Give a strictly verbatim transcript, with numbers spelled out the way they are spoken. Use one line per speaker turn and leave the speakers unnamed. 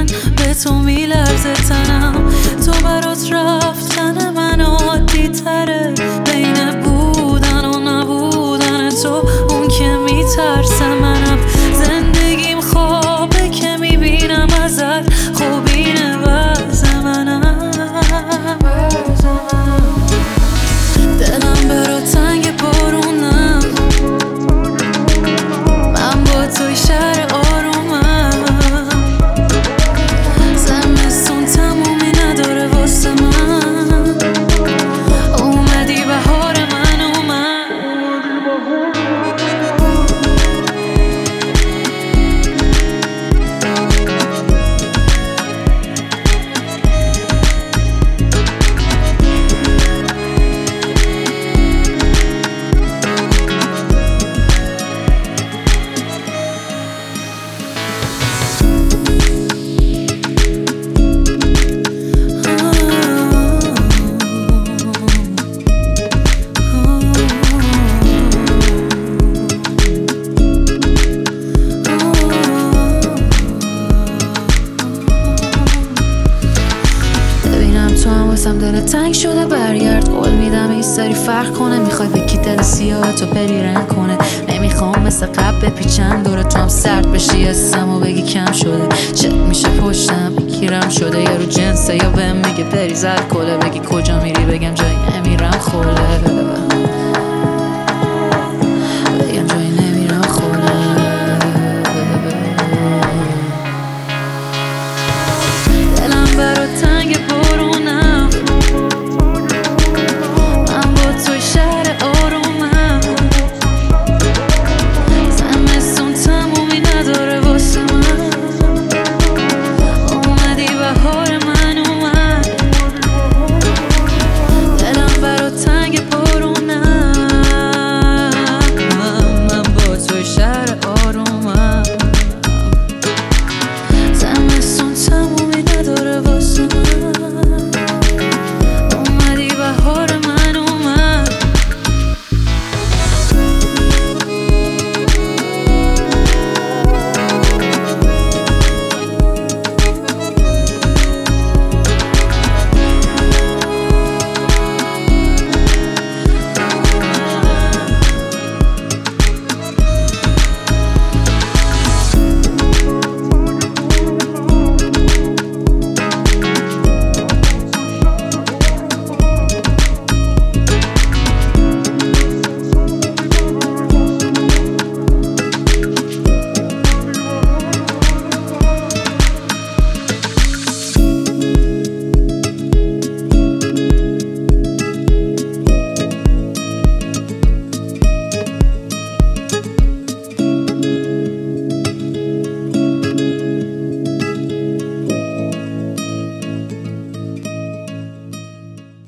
به تو میلرزه تنم. تو برات رفتن من عادی تره، بین بودن و نبودن تو اون که میترسه. منم زندگیم خوابه که میبینم ازت، خوب اینه وضع منم. دلم برا تنگ بارونم، من با توی شهر آرومم. زمستون تمومی نداره واسه من، اومدی بهار من اومد. تو هم واسم دلت تنگ شده برگرد، قول میدم این سری فرق کنه. میخوای بکی دل سیاه تو پری رنگ کنه، نمیخوام مثل قبل بپیچم دور تو هم سرد بشی حسم و بگی کم شده. چت میشه پشتم بگیرم شده یا رو جنسه یا بهم میگه بری زد کله، بگی کجا میری بگم جایی نمیرم خوله.